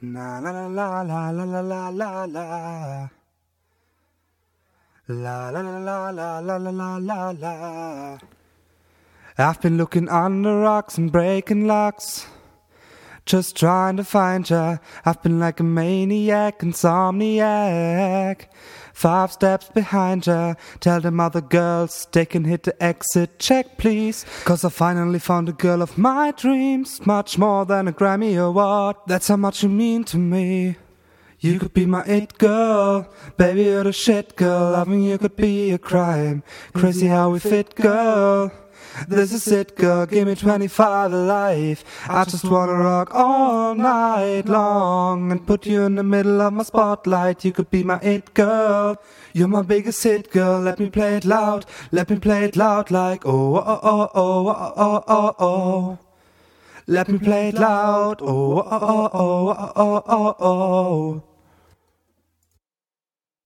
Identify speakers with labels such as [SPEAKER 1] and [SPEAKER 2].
[SPEAKER 1] La la la la la la la la la la. La la la la la la la la la la. I've been looking under rocks and breaking locks, just trying to find ya. I've been like a maniac, insomniac, 5 steps behind ya. Tell them other girls they can hit the exit check, please. 'Cause I finally found the girl of my dreams, much more than a Grammy Award. That's how much you mean to me. You could be my it girl, baby you're the shit girl. Loving you could be a crime, crazy how we fit girl. This is it girl, give me 25 alive. I just wanna rock all night long and put you in the middle of my spotlight. You could be my it girl, you're my biggest hit girl. Let me play it loud, let me play it loud like oh oh oh oh oh oh oh oh. Let me play it loud, oh oh oh oh oh oh oh.